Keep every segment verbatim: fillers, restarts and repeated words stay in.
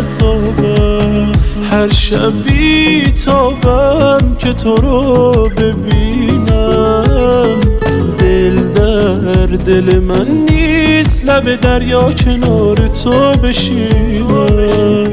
جذابه، هر شب بی‌تابم که تو رو ببینم. دل در دل من نیست، لب دریا کنار تو بشینم.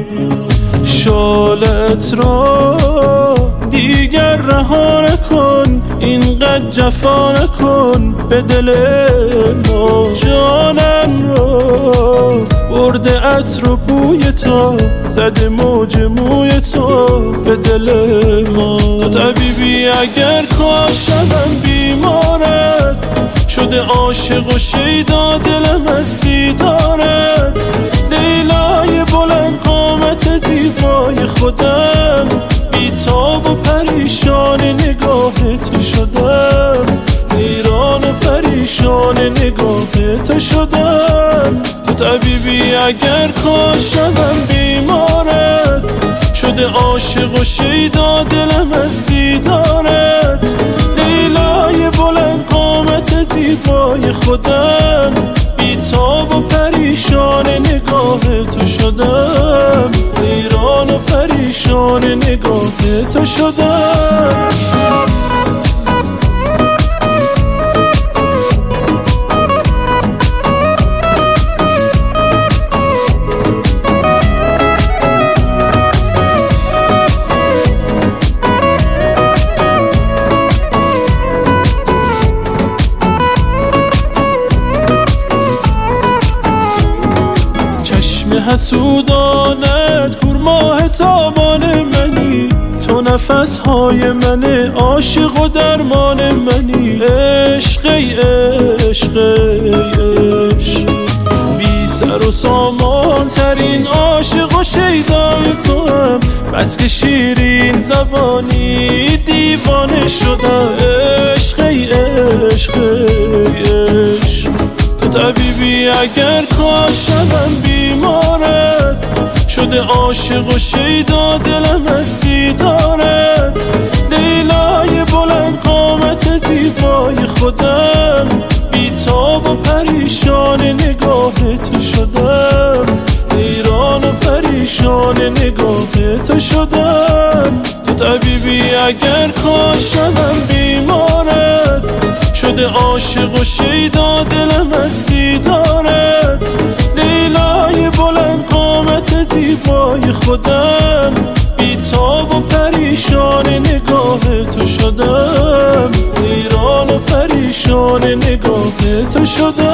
شالت را دیگر رها نکن، اینقدر جفا نکن به دل ما. جانم رو برده عطر و بوی تو، زده موج موی تو به دل ما. تو طبیبی اگر کاشم بیمارت، شده عاشق و شیدا دلم از دیدارت. لیلای بلند قامت زیبای خودم، بی‌تاب و پریشان نگاه تو شدم. حیران و پریشان نگاه تو شدم. تو طبیبی اگر کاشم بیمارت، شده عاشق و شیدا دلم از دیدارت. لیلای بلند قامت زیبای خودم، بی‌تاب و پریشان نگاه تو شدم. حیران و پریشان نگاه تو شدم. حسودانت کورماه تابان منی، تو نفس های من عاشق و درمان منی. عشق ای عشق ای عشق، بی سر و سامان ترین عاشق و شیدای تو هم. بس که شیرین زبانی دیوانه شدم. عشق ای عشق ای عشق، تو طبیبی اگر کاشم بیمارت، شده عاشق و شیدا دلم از دیدارت. لیلای بلند قامت زیبای خودم، بی‌تاب و پریشان نگاه تو شدم. حیران و پریشان نگاه تو شدم. تو طبیبی اگر کاشم بیمارت، شده عاشق و شیدا دلم از دیدارت. لیلای بلند قامت زیبای خودم، بی‌تاب و پریشان نگاه تو شدم. حیران و پریشان نگاه تو شدم.